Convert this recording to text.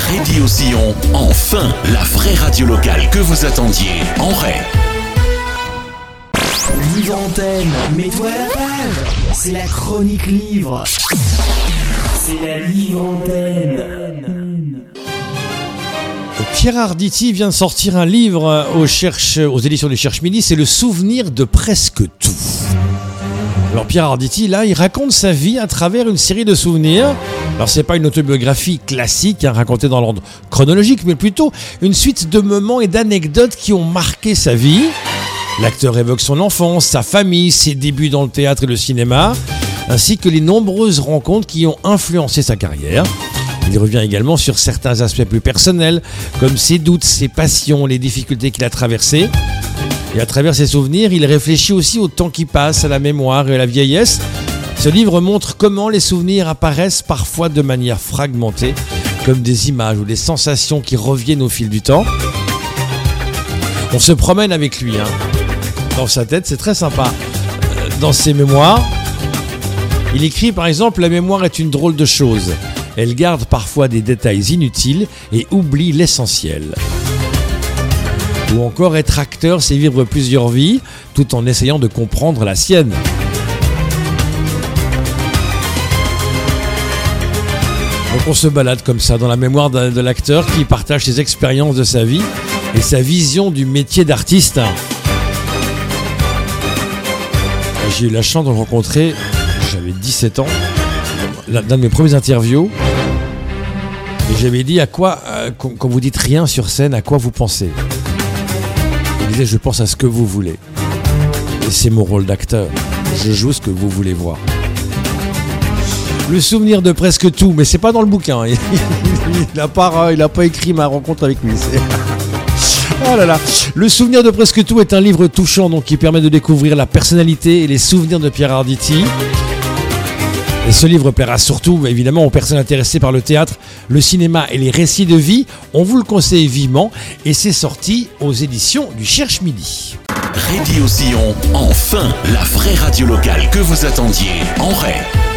Radio Sillon, enfin, la vraie radio locale que vous attendiez, en vrai. Livre Antenne, mets-toi à la page. C'est la chronique livre. C'est la Livre Antenne. Pierre Arditi vient de sortir un livre aux éditions du Cherche Midi, c'est le souvenir de presque tout. Alors Pierre Arditi, là, il raconte sa vie à travers une série de souvenirs. Alors c'est pas une autobiographie classique, racontée dans l'ordre chronologique, mais plutôt une suite de moments et d'anecdotes qui ont marqué sa vie. L'acteur évoque son enfance, sa famille, ses débuts dans le théâtre et le cinéma, ainsi que les nombreuses rencontres qui ont influencé sa carrière. Il revient également sur certains aspects plus personnels, comme ses doutes, ses passions, les difficultés qu'il a traversées. Et à travers ses souvenirs, il réfléchit aussi au temps qui passe, à la mémoire et à la vieillesse. Ce livre montre comment les souvenirs apparaissent parfois de manière fragmentée, comme des images ou des sensations qui reviennent au fil du temps. On se promène avec lui, dans sa tête, c'est très sympa. Dans ses mémoires, il écrit par exemple « La mémoire est une drôle de chose. Elle garde parfois des détails inutiles et oublie l'essentiel. » Ou encore, être acteur, c'est vivre plusieurs vies, tout en essayant de comprendre la sienne. Donc on se balade comme ça dans la mémoire de l'acteur qui partage ses expériences de sa vie et sa vision du métier d'artiste. J'ai eu la chance de le rencontrer, j'avais 17 ans, l'un de mes premiers interviews. Et j'avais dit quand vous dites rien sur scène, à quoi vous pensez ? Il disait, je pense à ce que vous voulez. Et c'est mon rôle d'acteur. Je joue ce que vous voulez voir. Le souvenir de presque tout, mais c'est pas dans le bouquin. Il n'a pas écrit ma rencontre avec lui. Oh là là. Le souvenir de presque tout est un livre touchant donc, qui permet de découvrir la personnalité et les souvenirs de Pierre Arditi. Et ce livre plaira surtout, évidemment, aux personnes intéressées par le théâtre, le cinéma et les récits de vie. On vous le conseille vivement et c'est sorti aux éditions du Cherche Midi. Radio Sillon, enfin, la vraie radio locale que vous attendiez, en vrai.